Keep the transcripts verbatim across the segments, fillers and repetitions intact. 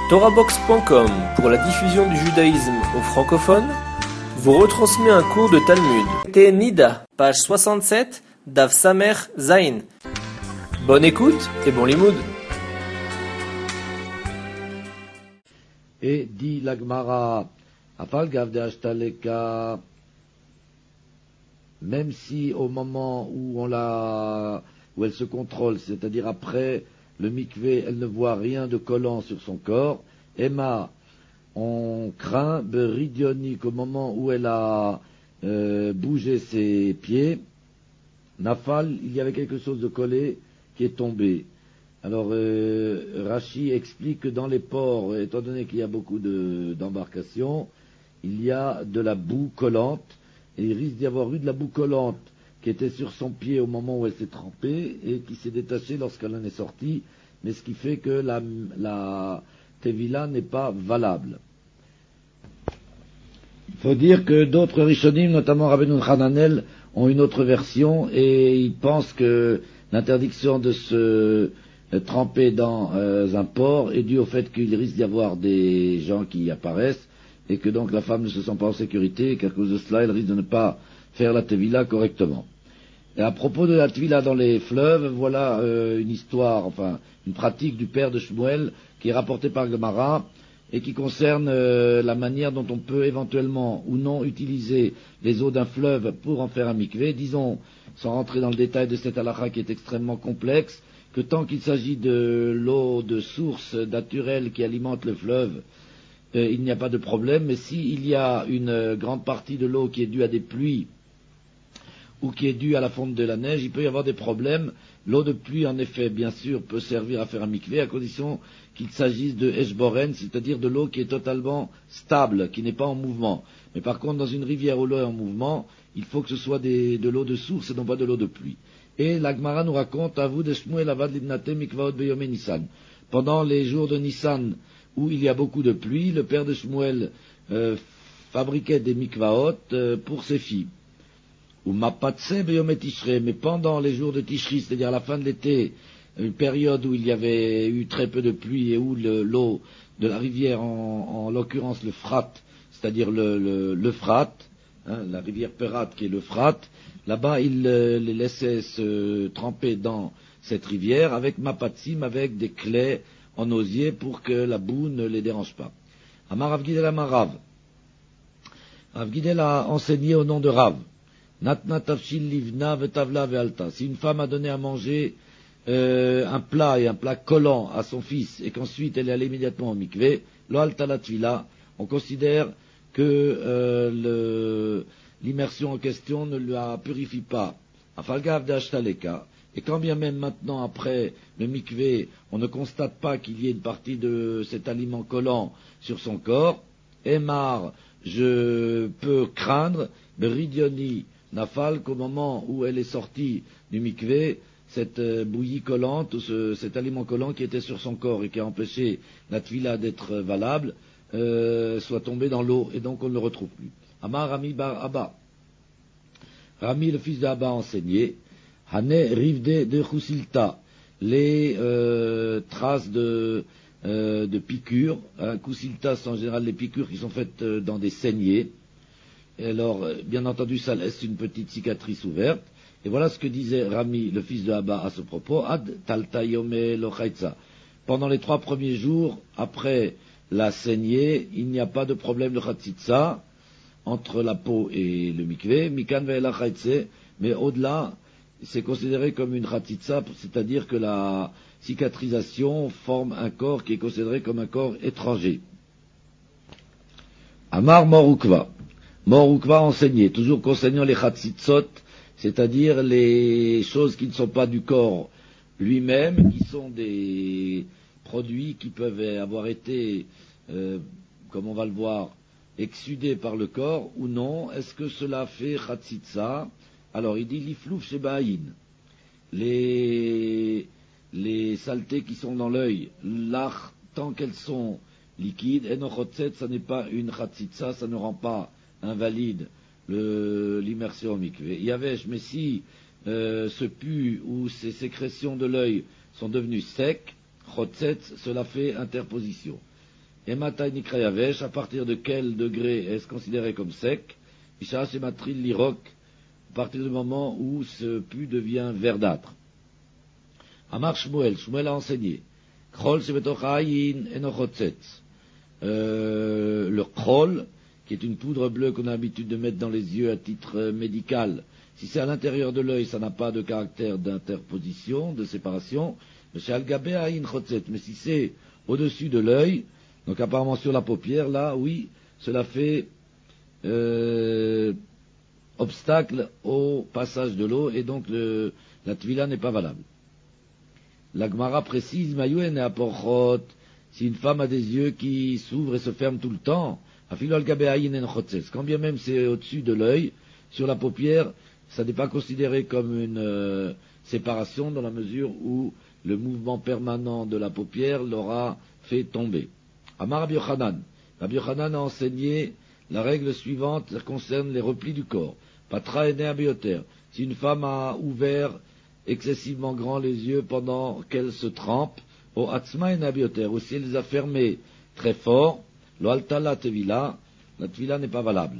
Torahbox point com, pour la diffusion du judaïsme aux francophones, vous retransmet un cours de Talmud. Té Nida, page soixante-sept, Daf Samer Zain. Bonne écoute et bon limoud. Et dit la Gemara, Afal Gav de Ashtaleka, même si au moment où on la, où elle se contrôle, c'est-à-dire après le mikvé, elle ne voit rien de collant sur son corps, Emma, on craint Beridionique au moment où elle a euh, bougé ses pieds, Nafal, il y avait quelque chose de collé qui est tombé. Alors euh, Rashi explique que dans les ports, étant donné qu'il y a beaucoup de, d'embarcations, il y a de la boue collante, et il risque d'y avoir eu de la boue collante qui était sur son pied au moment où elle s'est trempée et qui s'est détachée lorsqu'elle en est sortie, mais ce qui fait que la, la Tevila n'est pas valable. Il faut dire que d'autres Rishonim, notamment Rabbeinu Hananel, ont une autre version et ils pensent que l'interdiction de se euh, tremper dans euh, un port est due au fait qu'il risque d'y avoir des gens qui y apparaissent et que donc la femme ne se sent pas en sécurité et qu'à cause de cela, elle risque de ne pas faire la Tevila correctement. Et à propos de la Tevila dans les fleuves, voilà euh, une histoire, enfin une pratique du père de Shmuel qui est rapportée par Gemara et qui concerne euh, la manière dont on peut éventuellement ou non utiliser les eaux d'un fleuve pour en faire un mikvé. Disons, sans rentrer dans le détail de cette halakha qui est extrêmement complexe, que tant qu'il s'agit de l'eau de source naturelle qui alimente le fleuve, euh, il n'y a pas de problème, mais s'il y a une euh, grande partie de l'eau qui est due à des pluies ou qui est due à la fonte de la neige, il peut y avoir des problèmes. L'eau de pluie, en effet, bien sûr, peut servir à faire un mikvé, à condition qu'il s'agisse de Eshboren, c'est-à-dire de l'eau qui est totalement stable, qui n'est pas en mouvement. Mais par contre, dans une rivière où l'eau est en mouvement, il faut que ce soit des, de l'eau de source et non pas de l'eau de pluie. Et la Gemara nous raconte, à vous de Shmuel avad libnate mikvaot beyome Nissan. Pendant les jours de Nissan, où il y a beaucoup de pluie, le père de Shmuel euh, fabriquait des mikvaot euh, pour ses filles. Ou mapatse beyome Tishrei, mais pendant les jours de Tishri, c'est-à-dire à la fin de l'été, une période où il y avait eu très peu de pluie et où le, l'eau de la rivière, en, en l'occurrence le Frat, c'est-à-dire le, le, le Frat, hein, la rivière Perat qui est le Frat, là-bas il euh, les laissait se tremper dans cette rivière avec mapatsim, avec des clés en osier pour que la boue ne les dérange pas. Amar Rav Gidel Amar Rav. Rav Gidel a enseigné au nom de Rav. Natna tafshil livna vetavla vealta. Si une femme a donné à manger euh, un plat et un plat collant à son fils et qu'ensuite elle est allée immédiatement au mikvé, lo alta la tvila, on considère que euh, le, l'immersion en question ne la purifie pas. Afalgav de ashtaleka. Et quand bien même maintenant, après le mikvé, on ne constate pas qu'il y ait une partie de cet aliment collant sur son corps, Emar, je peux craindre, Beridioni, Nafal, qu'au moment où elle est sortie du mikvé, cette euh, bouillie collante, ou ce, cet aliment collant qui était sur son corps et qui a empêché la tvila d'être euh, valable, euh, soit tombé dans l'eau, et donc on ne le retrouve plus. Amar Rami bar Abba. Rami, le fils d'Abba, enseigné, Hane rivde de Khusilta, les euh, traces de, euh, de piqûres. Hein, Khusilta, c'est en général les piqûres qui sont faites euh, dans des saignées. Et alors, euh, bien entendu, ça laisse une petite cicatrice ouverte. Et voilà ce que disait Rami, le fils de Abba, à ce propos. Ad talta yome lo chaitza. Pendant les trois premiers jours, après la saignée, il n'y a pas de problème de chatzitza entre la peau et le mikvé. Mikan ve'ela chaitze. Mais au-delà, c'est considéré comme une chatzitza, c'est-à-dire que la cicatrisation forme un corps qui est considéré comme un corps étranger. Amar Morukva. Morukva enseigné, toujours concernant les chatzitzot, c'est-à-dire les choses qui ne sont pas du corps lui-même, qui sont des produits qui peuvent avoir été, euh, comme on va le voir, exsudés par le corps ou non. Est-ce que cela fait chatzitza? Alors il dit l'iflouf shebaïn, les, les saletés qui sont dans l'œil, l'ach, tant qu'elles sont liquides, et no chotzet, ça n'est pas une chatzitza, ça ne rend pas invalide le, l'immersion au mikvé. Yavesh, mais si euh, ce pus ou ces sécrétions de l'œil sont devenues secs, chotzet, cela fait interposition. et Matai Nikra Yavesh, à partir de quel degré est-ce considéré comme sec? Isha Shematril Lirok, à partir du moment où ce pu devient verdâtre. Amar Shmuel, Shmuel a enseigné. Krol Shebetochayin Enochotzetz. Euh, le krol, qui est une poudre bleue qu'on a l'habitude de mettre dans les yeux à titre euh, médical. Si c'est à l'intérieur de l'œil, ça n'a pas de caractère d'interposition, de séparation. Mais chez Al-Gabé Aïn Chotzet. Mais si c'est au-dessus de l'œil, donc apparemment sur la paupière, là, oui, cela fait euh, obstacle au passage de l'eau, et donc le, la tvila n'est pas valable. La Gemara précise, Mayouen et Aporchot, si une femme a des yeux qui s'ouvrent et se ferment tout le temps, quand bien même c'est au-dessus de l'œil, sur la paupière, ça n'est pas considéré comme une euh, séparation dans la mesure où le mouvement permanent de la paupière l'aura fait tomber. Amar Rabbi Yochanan. Rabbi Yochanan a enseigné la règle suivante, qui concerne les replis du corps. Patra ene abioter. Si une femme a ouvert excessivement grand les yeux pendant qu'elle se trempe, au atzma ene abioter, ou si elle les a fermés très fort, lo altala tevila, la tevila n'est pas valable.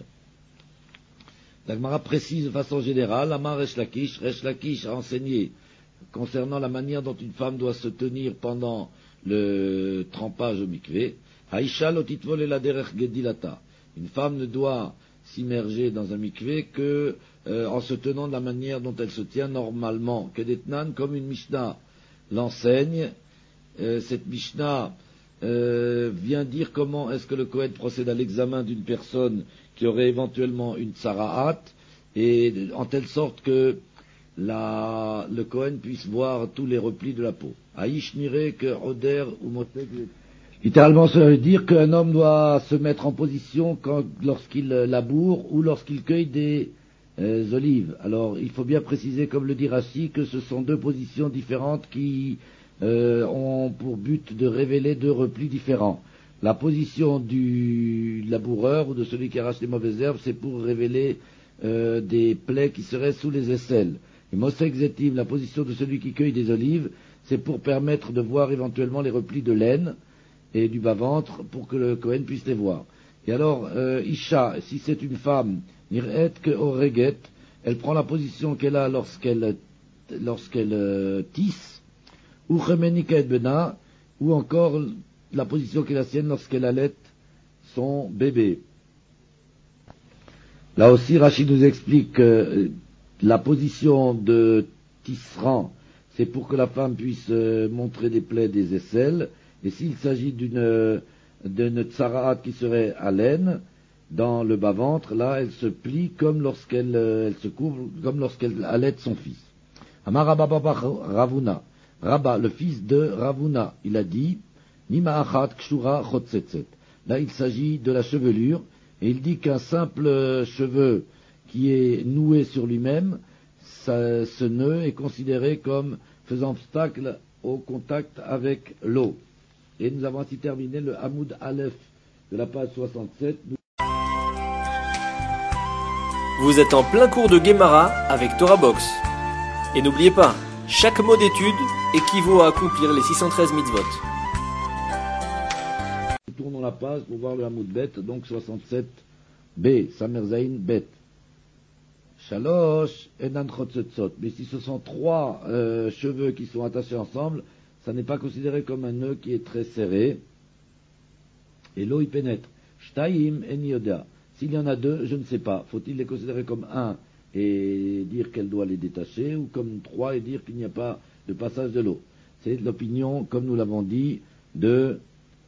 La Gemara précise de façon générale, Amar Resh Lakish, Resh Lakish a enseigné concernant la manière dont une femme doit se tenir pendant le trempage au mikvé, Haïcha lotitvol et la derech gedilata. Une femme ne doit s'immerger dans un mikvé que euh, en se tenant de la manière dont elle se tient normalement. Kedetnan, comme une Mishnah l'enseigne, euh, cette Mishnah euh, vient dire comment est-ce que le Kohen procède à l'examen d'une personne qui aurait éventuellement une tsaraat, et en telle sorte que la, le Kohen puisse voir tous les replis de la peau. Aïch nire que Oder ou Motek. Littéralement, cela veut dire qu'un homme doit se mettre en position quand, lorsqu'il laboure ou lorsqu'il cueille des euh, olives. Alors, il faut bien préciser, comme le dit Rashi, que ce sont deux positions différentes qui euh, ont pour but de révéler deux replis différents. La position du laboureur ou de celui qui arrache les mauvaises herbes, c'est pour révéler euh, des plaies qui seraient sous les aisselles. Et Mosek Zetiv, la position de celui qui cueille des olives, c'est pour permettre de voir éventuellement les replis de laine et du bas-ventre pour que le Kohen puisse les voir. Et alors, euh, Isha, si c'est une femme, Nir'et que Oreget, elle prend la position qu'elle a lorsqu'elle lorsqu'elle euh, tisse, ou Chemenika et Bena, ou encore la position qui est la sienne lorsqu'elle allait son bébé. Là aussi, Rachid nous explique que la position de tisserand, c'est pour que la femme puisse euh, montrer des plaies des aisselles, et s'il s'agit d'une d'une tsaraat qui serait à laine, dans le bas-ventre, là, elle se plie comme lorsqu'elle elle se couvre, comme lorsqu'elle allait son fils. Amar Rabba Baba Ravuna, Rabba, le fils de Ravuna, il a dit, Nima achat kshura chotzetzet. Là, il s'agit de la chevelure, et il dit qu'un simple cheveu qui est noué sur lui-même, ça, ce nœud est considéré comme faisant obstacle au contact avec l'eau. Et nous avons ainsi terminé le Hamoud Aleph de la page soixante-sept. Vous êtes en plein cours de Guémara avec Torah Box. Et n'oubliez pas, chaque mot d'étude équivaut à accomplir les six cent treize mitzvot. Nous tournons la page pour voir le Hamoud Bet, donc soixante-sept B, Samerzaïn Bet. Shalosh Enan Chotzetzot. Mais si ce sont trois euh, cheveux qui sont attachés ensemble, ça n'est pas considéré comme un nœud qui est très serré. Et l'eau y pénètre. Shtaim en yoda. S'il y en a deux, je ne sais pas. Faut-il les considérer comme un et dire qu'elle doit les détacher, ou comme trois et dire qu'il n'y a pas de passage de l'eau? C'est l'opinion, comme nous l'avons dit, de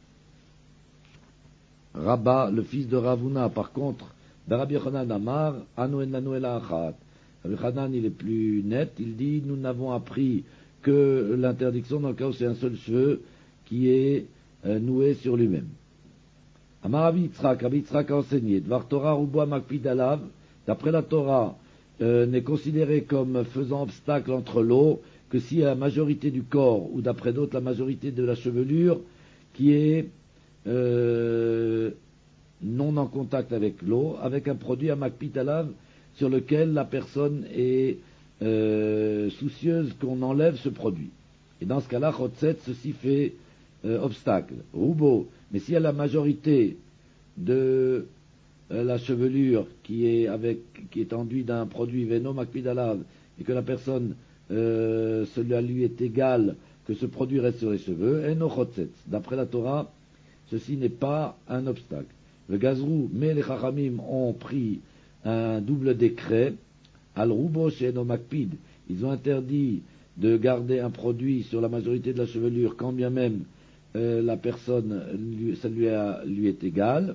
Rabba, le fils de Ravuna. Par contre, Rabbi Yochanan Amar, Anu en lanu ela achat. Rabbi Yochanan, il est plus net. Il dit, nous n'avons appris que l'interdiction dans le cas où c'est un seul cheveu qui est euh, noué sur lui-même. Amar Rabbi Yitzhak, Rabbi Yitzhak a enseigné, Dvar Torah Ruboa Makpid Alav, d'après la Torah, euh, n'est considéré comme faisant obstacle entre l'eau que si la majorité du corps, ou d'après d'autres la majorité de la chevelure, qui est euh, non en contact avec l'eau, avec un produit à Makpid Alav sur lequel la personne est Euh, soucieuse qu'on enlève ce produit. Et dans ce cas-là, Chotzet, ceci fait euh, obstacle. Roubo, mais s'il y a la majorité de euh, la chevelure qui est avec qui est enduite d'un produit Veno Makpidalav et que la personne euh, cela lui est égal que ce produit reste sur les cheveux, Enochotzetz. D'après la Torah, ceci n'est pas un obstacle. Le gazrou, mais les chachamim ont pris un double décret. Al Roubo chez Enomakpid, ils ont interdit de garder un produit sur la majorité de la chevelure, quand bien même euh, la personne, lui, ça lui, a, lui est égal.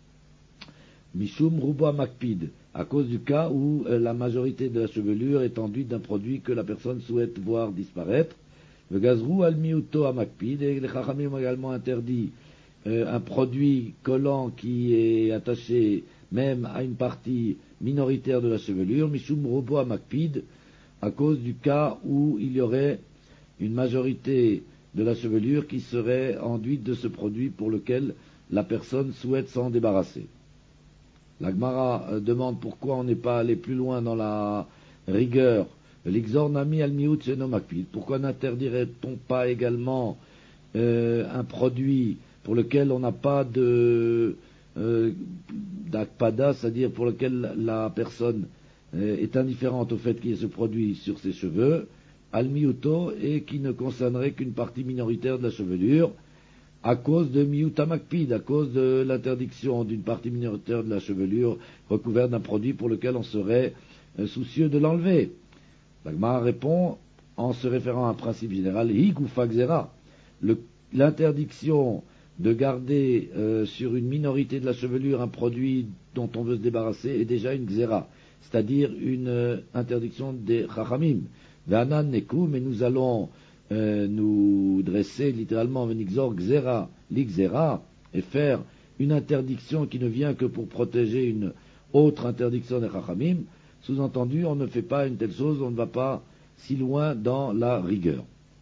Mishum Roubo Makpid, à cause du cas où euh, la majorité de la chevelure est enduite d'un produit que la personne souhaite voir disparaître. Le gazrou al miuto à Makpid, et les chachamim ont également interdit euh, un produit collant qui est attaché même à une partie minoritaire de la chevelure, Mishum Roubo à Makpid, à cause du cas où il y aurait une majorité de la chevelure qui serait enduite de ce produit pour lequel la personne souhaite s'en débarrasser. La Gemara euh, demande pourquoi on n'est pas allé plus loin dans la rigueur. L'Ixornami al miut makpid. Pourquoi n'interdirait-on pas également euh, un produit pour lequel on n'a pas de euh, d'akpada, c'est-à-dire pour lequel la personne euh, est indifférente au fait qu'il y ait ce produit sur ses cheveux, al miuto, et qui ne concernerait qu'une partie minoritaire de la chevelure, à cause de miutamakpid, à cause de l'interdiction d'une partie minoritaire de la chevelure recouverte d'un produit pour lequel on serait euh, soucieux de l'enlever. La Gemara répond en se référant à un principe général, hig ou fagzera, l'interdiction de garder euh, sur une minorité de la chevelure un produit dont on veut se débarrasser est déjà une xéra, c'est-à-dire une euh, interdiction des chachamim. Ve'anan neku, mais nous allons euh, nous dresser littéralement venixor xéra, l'ixéra, et faire une interdiction qui ne vient que pour protéger une autre interdiction des chachamim. Sous-entendu, on ne fait pas une telle chose, on ne va pas si loin dans la rigueur.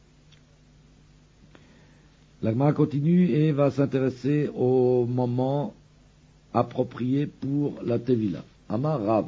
La Gemara continue et va s'intéresser au moment approprié pour la Tevila. Amar Rav.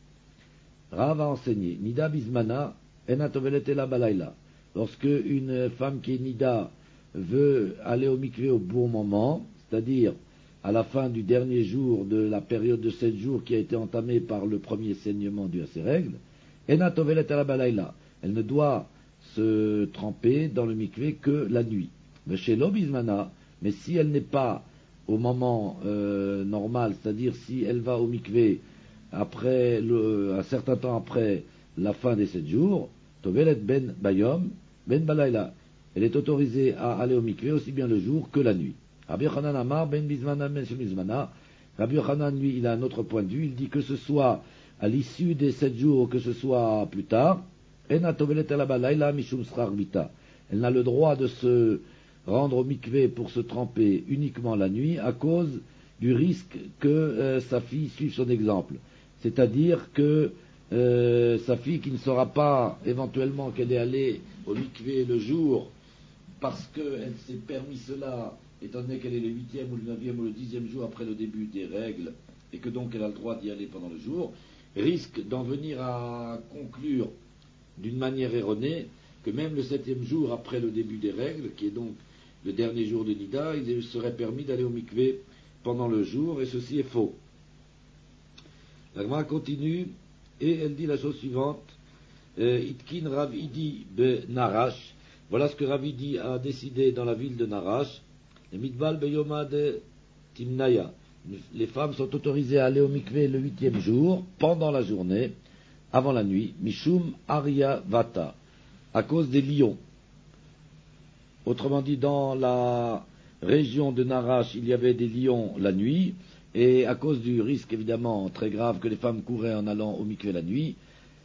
Rav a enseigné. Nida bismana ena toveletela balayla. Lorsque une femme qui est Nida veut aller au mikvé au bon moment, c'est-à-dire à la fin du dernier jour de la période de sept jours qui a été entamée par le premier saignement dû à ses règles, ena toveletela balayla. Elle ne doit se tremper dans le mikvé que la nuit. Mais chez l'obismana, mais si elle n'est pas au moment euh, normal, c'est-à-dire si elle va au mikvé après le, un certain temps après la fin des sept jours, tovelet ben bayom, ben balayla, elle est autorisée à aller au mikvé aussi bien le jour que la nuit. Rabbi Yochanan Amar ben bismana ben shel bismana. Rabbi Yochanan, lui, il a un autre point de vue. Il dit que ce soit à l'issue des sept jours, que ce soit plus tard, ena tovelet ala balayla mishum srar vita. Elle n'a le droit de se rendre au mikvé pour se tremper uniquement la nuit à cause du risque que euh, sa fille suive son exemple. C'est-à-dire que euh, sa fille qui ne saura pas éventuellement qu'elle est allée au mikvé le jour parce qu'elle s'est permis cela, étant donné qu'elle est le huitième ou le neuvième ou le dixième jour après le début des règles et que donc elle a le droit d'y aller pendant le jour, risque d'en venir à conclure d'une manière erronée que même le septième jour après le début des règles, qui est donc le dernier jour de Nida, il serait permis d'aller au mikvé pendant le jour, et ceci est faux. La Gemara continue, et elle dit la chose suivante, Itkin Rav Idi be Narash, voilà ce que Rav Idi a décidé dans la ville de Narash, le Mitbal Beyoma de Timnaya, les femmes sont autorisées à aller au mikvé le huitième jour, pendant la journée, avant la nuit, Mishum Arya Vata, à cause des lions. Autrement dit, dans la région de Narash, il y avait des lions la nuit, et à cause du risque évidemment très grave que les femmes couraient en allant au mikvé la nuit,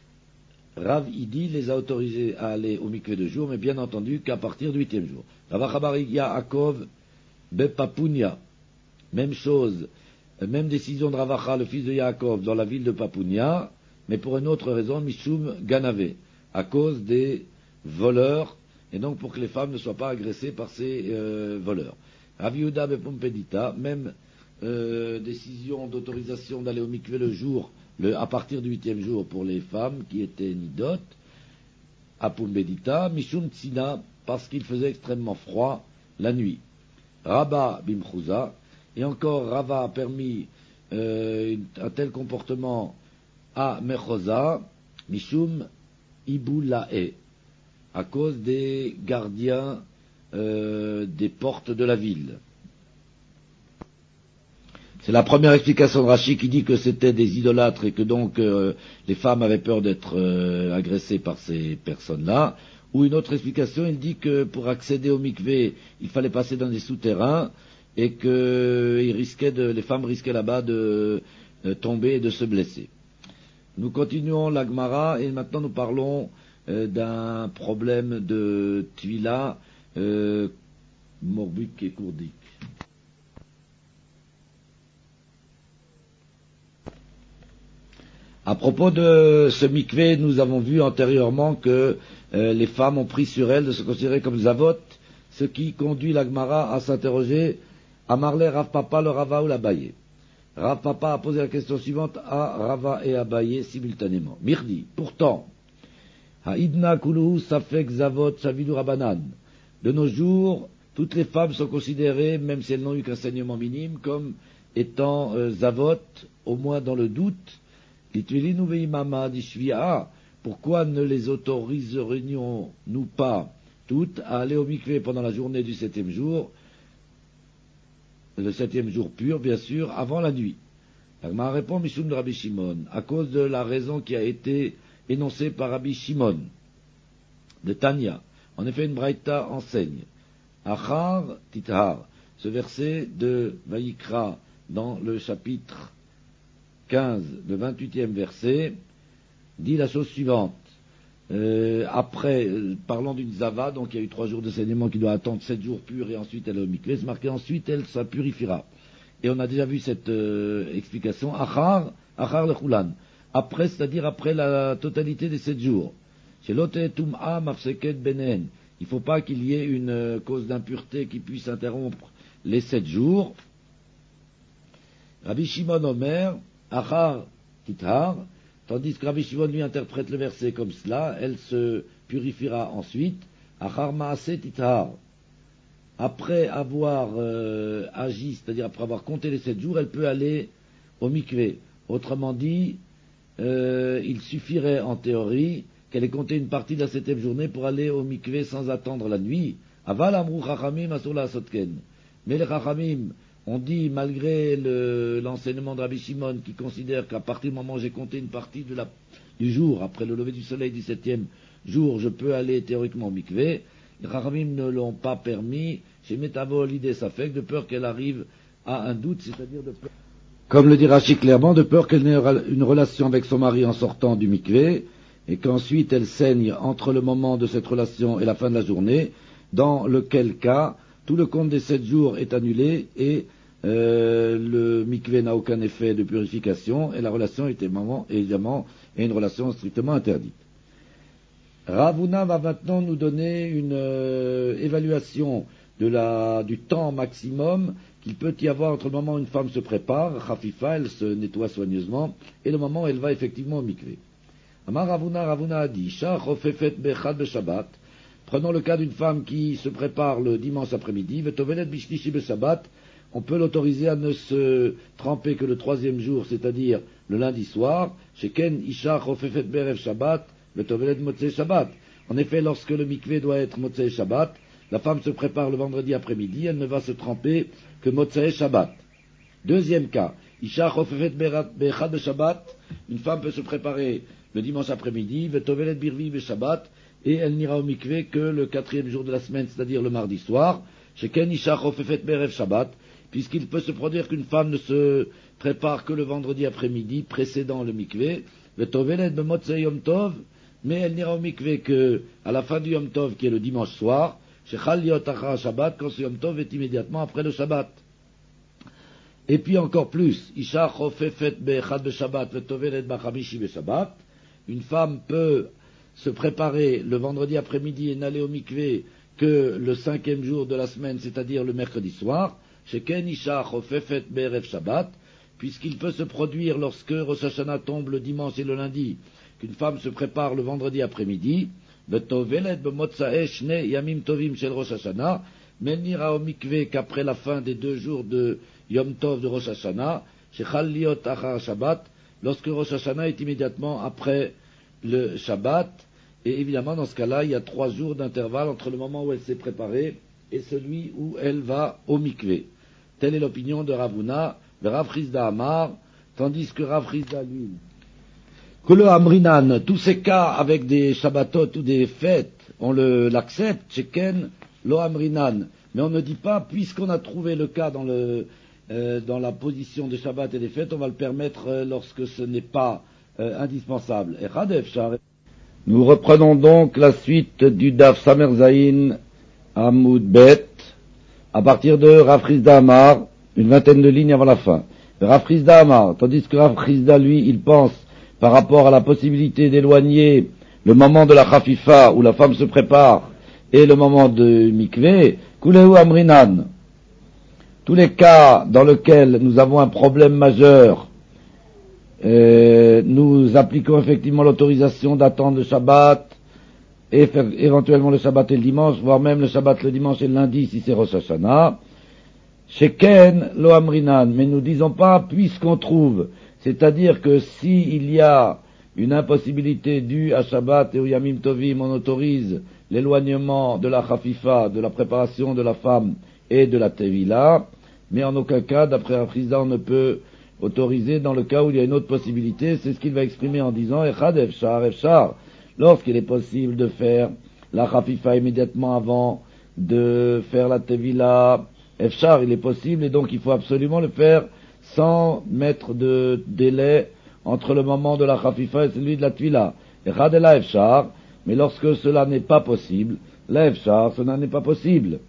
Rav Idi les a autorisés à aller au mikvé de jour, mais bien entendu qu'à partir du huitième jour. Rav Chabari Yaakov Bepapunia, même chose, même décision de Ravacha, le fils de Yaakov, dans la ville de Papunia, mais pour une autre raison, Mishum Ganave, à cause des voleurs, et donc pour que les femmes ne soient pas agressées par ces euh, voleurs. Rav Yehuda Bepompedita, même euh, décision d'autorisation d'aller au mikvé le jour, le, à partir du huitième jour pour les femmes qui étaient nidot, à Pumbedita, Mishum Tsina, parce qu'il faisait extrêmement froid, la nuit. Rabba bimchouza, et encore Rava a permis euh, un tel comportement à Mechoza, Mishum Ibulae, à cause des gardiens euh, des portes de la ville. C'est la première explication de Rashi qui dit que c'était des idolâtres et que donc euh, les femmes avaient peur d'être euh, agressées par ces personnes-là. Ou une autre explication, il dit que pour accéder au mikvé, il fallait passer dans des souterrains et que il risquait de, les femmes risquaient là-bas de, de tomber et de se blesser. Nous continuons la Gemara et maintenant nous parlons euh, d'un problème de Tvila, euh, morbique et courdique. À propos de ce mikvé, nous avons vu antérieurement que euh, les femmes ont pris sur elles de se considérer comme zavot, ce qui conduit la Gemara à s'interroger à Marley, Rav Papa, le Rava ou l'Abaye. Rav Papa a posé la question suivante à Rava et Abaye simultanément. Mirdi, pourtant, Haïdna Kuluhu Safek Zavot Shavidu Rabanan. De nos jours, toutes les femmes sont considérées, même si elles n'ont eu qu'un saignement minime, comme étant euh, zavot, au moins dans le doute. Pourquoi ne les autoriserions-nous pas toutes à aller au mikvé pendant la journée du septième jour, le septième jour pur, bien sûr, avant la nuit? La Gemara répond Mishum de Rabbi Shimon, à cause de la raison qui a été énoncée par Rabbi Shimon de Tanya. En effet, une braïta enseigne Achar Tithar, ce verset de Vayikra dans le chapitre quinze, le vingt-huitième verset, dit la chose suivante. Euh, après, euh, parlant d'une zava, donc il y a eu trois jours de saignement qui doit attendre sept jours purs et ensuite elle est au mikvé, c'est marqué ensuite elle se purifiera. Et on a déjà vu cette euh, explication. Achar, achar le chulan. Après, c'est-à-dire après la totalité des sept jours. Chez l'ote tum'a mafseket benen. Il ne faut pas qu'il y ait une euh, cause d'impureté qui puisse interrompre les sept jours. Rabbi Shimon Omer, achar tithar, tandis que Rabbi Shimon lui interprète le verset comme cela, elle se purifiera ensuite, achar maaseh tithar. Après avoir euh, agi, c'est-à-dire après avoir compté les sept jours, elle peut aller au mikvé. Autrement dit, euh, il suffirait en théorie qu'elle ait compté une partie de la septième journée pour aller au mikvé sans attendre la nuit. Aval amrou chachamim asur la sotken. Mais les chachamim ont dit, malgré le, l'enseignement de Rabbi Shimon, qui considère qu'à partir du moment où j'ai compté une partie de la, du jour, après le lever du soleil du septième jour, je peux aller théoriquement au mikvé, les chachamim ne l'ont pas permis, chez Metavo l'idée s'affecte, de peur qu'elle arrive à un doute, c'est-à-dire de peur, comme le dit Rashi clairement, de peur qu'elle n'ait une relation avec son mari en sortant du mikvé, et qu'ensuite elle saigne entre le moment de cette relation et la fin de la journée, dans lequel cas, tout le compte des sept jours est annulé, et Euh, le mikvé n'a aucun effet de purification et la relation est évidemment est une relation strictement interdite. Ravuna va maintenant nous donner une euh, évaluation de la, du temps maximum qu'il peut y avoir entre le moment où une femme se prépare, Khafifa, elle se nettoie soigneusement, et le moment où elle va effectivement au mikvé. Amar Ravuna, Ravuna a dit, Shabbat. Prenons le cas d'une femme qui se prépare le dimanche après-midi, Vetovelet Bishlishi Beshabbat. On peut l'autoriser à ne se tremper que le troisième jour, c'est-à-dire le lundi soir. Sheken Isha Chofefet Berev Shabbat, le Tovelet Motzei Shabbat. En effet, lorsque le mikvé doit être Motzei Shabbat, la femme se prépare le vendredi après-midi, elle ne va se tremper que Motzei Shabbat. Deuxième cas, Isha Chofefet Bechad Shabbat, une femme peut se préparer le dimanche après-midi, Vetovelet Birvi Beshabbat, et elle n'ira au mikvé que le quatrième jour de la semaine, c'est-à-dire le mardi soir. Sheken Isha Chofefet Berev Shabbat, puisqu'il peut se produire qu'une femme ne se prépare que le vendredi après-midi précédant le mikvé, le tovelet be motzei yom tov, mais elle n'ira au mikvé que à la fin du yom tov, qui est le dimanche soir, shechal liot achar shabbat, quand ce yom tov est immédiatement après le shabbat. Et puis encore plus, isha chofefet be'echad be shabbat, le tovelet b'chamishi be shabbat, une femme peut se préparer le vendredi après-midi et n'aller au mikvé que le cinquième jour de la semaine, c'est-à-dire le mercredi soir, Sheken Isha Chofefet Be'erev Shabbat, puisqu'il peut se produire lorsque Rosh Hashanah tombe le dimanche et le lundi, qu'une femme se prépare le vendredi après-midi, Vetovelet B'motzae Shne Yamim Tovim Shel Rosh Hashanah, Menira au mikvé qu'après la fin des deux jours de Yom Tov de Rosh Hashanah, Shechal liot achar Shabbat, lorsque Rosh Hashanah est immédiatement après le Shabbat, et évidemment dans ce cas-là, il y a trois jours d'intervalle entre le moment où elle s'est préparée et celui où elle va au mikvé. Telle est l'opinion de Rav Huna, de Rav Chizda Amar, tandis que Rav Chizda, lui, que le Amrinan, tous ces cas avec des Shabbatot ou des fêtes, on le, l'accepte, Sheken, lo Amrinan. Mais on ne dit pas, puisqu'on a trouvé le cas dans le, euh, dans la position des Shabbat et des fêtes, on va le permettre euh, lorsque ce n'est pas euh, indispensable. Nous reprenons donc la suite du Daf Samer Zayin Amoud Bet, à partir de Rav Chizda Amar, une vingtaine de lignes avant la fin. Rav Chizda Amar, tandis que Rav Chizda, lui, il pense par rapport à la possibilité d'éloigner le moment de la Chafifa où la femme se prépare et le moment de Mikvé, Kulehu Amrinan. Tous les cas dans lesquels nous avons un problème majeur, euh, nous appliquons effectivement l'autorisation d'attendre le Shabbat et faire éventuellement le Shabbat et le dimanche, voire même le Shabbat le dimanche et le lundi si c'est Rosh Hashanah. Sheken lo Amrinan, mais nous disons pas puisqu'on trouve. C'est-à-dire que s'il y a une impossibilité due à Shabbat et au Yamim Tovim, on autorise l'éloignement de la Chafifa, de la préparation de la femme et de la Tevila, mais en aucun cas, d'après Rav Chizda, on ne peut autoriser dans le cas où il y a une autre possibilité. C'est ce qu'il va exprimer en disant Echad Efshar Efshar, lorsqu'il est possible de faire la Chafifa immédiatement avant de faire la Tevila, Efshar, il est possible, et donc il faut absolument le faire sans mettre de délai entre le moment de la Chafifa et celui de la Tvila. Echad et la Efshar, mais lorsque cela n'est pas possible, la Efshar, cela n'est pas possible.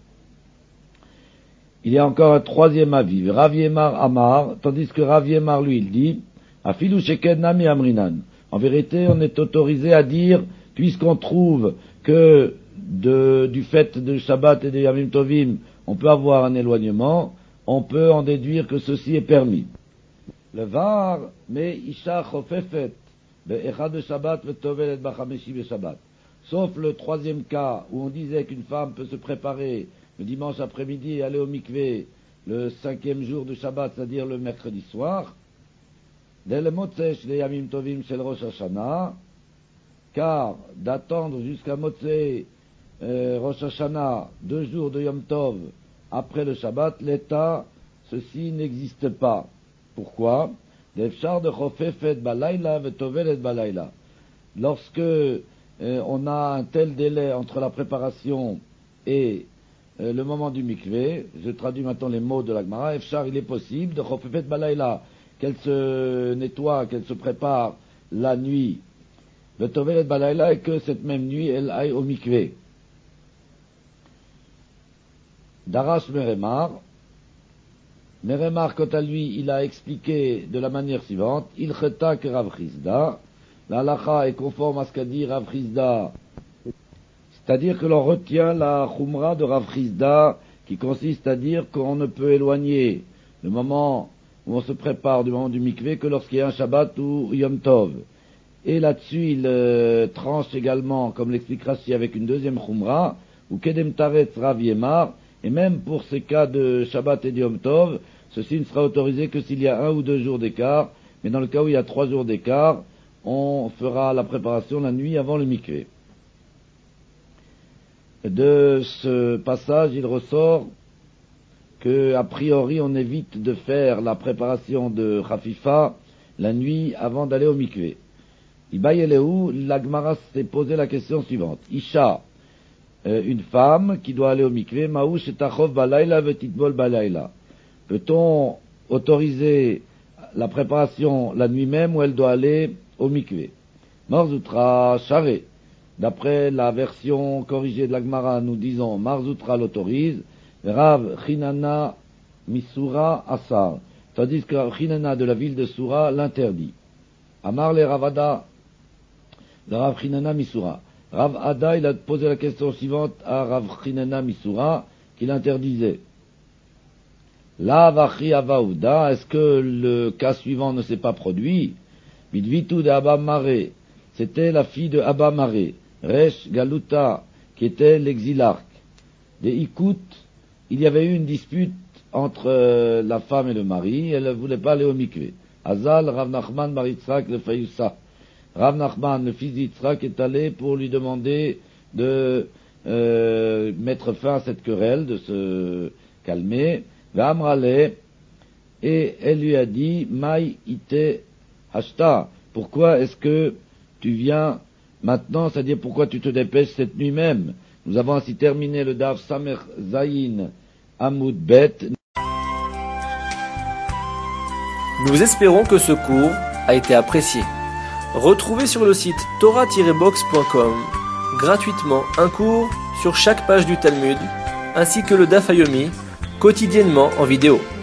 Il y a encore un troisième avis, Rav Yemar Amar, tandis que Rav Yemar, lui, il dit, Afilu Sheken Nami Amrinan. En vérité, on est autorisé à dire, puisqu'on trouve que de, du fait de Shabbat et de Yamim Tovim, on peut avoir un éloignement, on peut en déduire que ceci est permis. Le var, mais isha chofefet, be'echad de Shabbat v'tovelet b'chameshi b'Shabbat. Sauf le troisième cas où on disait qu'une femme peut se préparer le dimanche après-midi et aller au mikvé le cinquième jour de Shabbat, c'est-à-dire le mercredi soir, dès le motzesh de Yamim Tovim shel Rosh Hashanah, car d'attendre jusqu'à Motzei euh, Rosh Hashanah, deux jours de Yom Tov, après le Shabbat, l'état, ceci n'existe pas. Pourquoi? L'efshar de chofefet balayla vetovelet balayla. Lorsque euh, on a un tel délai entre la préparation et euh, le moment du mikvé, je traduis maintenant les mots de la Gemara, efshar, il est possible de chofefet balayla, qu'elle se nettoie, qu'elle se prépare la nuit, vetovelet balayla, et que cette même nuit, elle aille au mikvé. Darash Meremar, Meremar, quant à lui, il a expliqué de la manière suivante, il cheta que Rav Chizda, la halacha est conforme à ce qu'a dit Rav Chizda, c'est-à-dire que l'on retient la chumra de Rav Chizda, qui consiste à dire qu'on ne peut éloigner le moment où on se prépare du moment du mikvé que lorsqu'il y a un Shabbat ou Yom Tov. Et là-dessus, il euh, tranche également, comme l'explique Rashi, avec une deuxième chumra, ou Kedem Taretz Rav Yemar, et même pour ces cas de Shabbat et de Yom Tov, ceci ne sera autorisé que s'il y a un ou deux jours d'écart, mais dans le cas où il y a trois jours d'écart, on fera la préparation la nuit avant le mikvé. De ce passage, il ressort que, a priori, on évite de faire la préparation de Chafifa la nuit avant d'aller au mikvé. Ibayeleu, la Gemara s'est posé la question suivante. Isha, Euh, une femme qui doit aller au mikvé, Maouch et Tachov Balayla Vetitbol Balayla. Peut-on autoriser la préparation la nuit même où elle doit aller au mikvé? Marzoutra Charé. D'après la version corrigée de la Gemara, nous disons Marzoutra l'autorise, Rav Chinana Misura Asar. Tandis que Rav Chinana de la ville de Soura l'interdit. Amar le Ravada, le Rav Chinana Misura. Rav Ada, il a posé la question suivante à Rav Chinana Misura, qu'il interdisait. La vachi avaouda, est-ce que le cas suivant ne s'est pas produit? Bidvitu de Abba Maré, c'était la fille de Abba Maré, Resh Galuta, qui était l'exilarque. Des Ikout, il y avait eu une dispute entre euh, la femme et le mari, elle ne voulait pas aller au mikvé. Azal, Rav Nachman bar Yitzhak le Fayoussa. Rav Nachman, le fils d'Yitzhak, est allé pour lui demander de euh, mettre fin à cette querelle, de se calmer. V'amrale, et elle lui a dit, Maï ite hashta, pourquoi est-ce que tu viens maintenant, c'est-à-dire pourquoi tu te dépêches cette nuit même? Nous avons ainsi terminé le Daf Samer Zayin Amoud Bet. Nous espérons que ce cours a été apprécié. Retrouvez sur le site torah tiret box point com gratuitement un cours sur chaque page du Talmud, ainsi que le Daf Yomi, quotidiennement en vidéo.